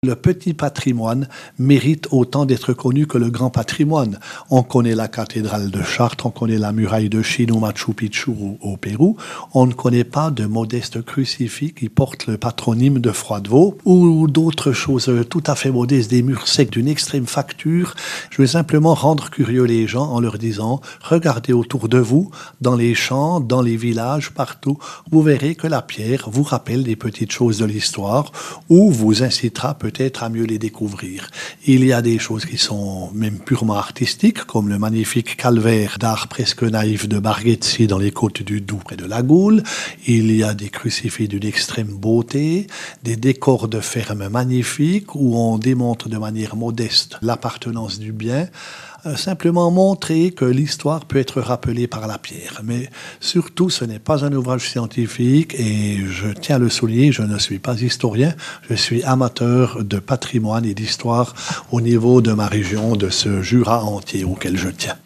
Le petit patrimoine mérite autant d'être connu que le grand patrimoine. On connaît la cathédrale de Chartres, on connaît la muraille de Chine ou Machu Picchu au Pérou. On ne connaît pas de modeste crucifix qui porte le patronyme de Froidevaux ou d'autres choses tout à fait modestes, des murs secs d'une extrême facture. Je vais simplement rendre curieux les gens en leur disant « Regardez autour de vous, dans les champs, dans les villages, partout. Vous verrez que la pierre vous rappelle des petites choses de l'histoire ou vous incitera peut-être à mieux les découvrir. Il y a des choses qui sont même purement artistiques, comme le magnifique calvaire d'art presque naïf de Barghezzi dans les côtes du Doubs près de la Gaule. Il y a des crucifix d'une extrême beauté, des décors de ferme magnifiques où on démontre de manière modeste l'appartenance du bien. Simplement montrer que l'histoire peut être rappelée par la pierre. Mais surtout, ce n'est pas un ouvrage scientifique et je tiens à le souligner, je ne suis pas historien, je suis amateur de patrimoine et d'histoire au niveau de ma région, de ce Jura entier auquel je tiens.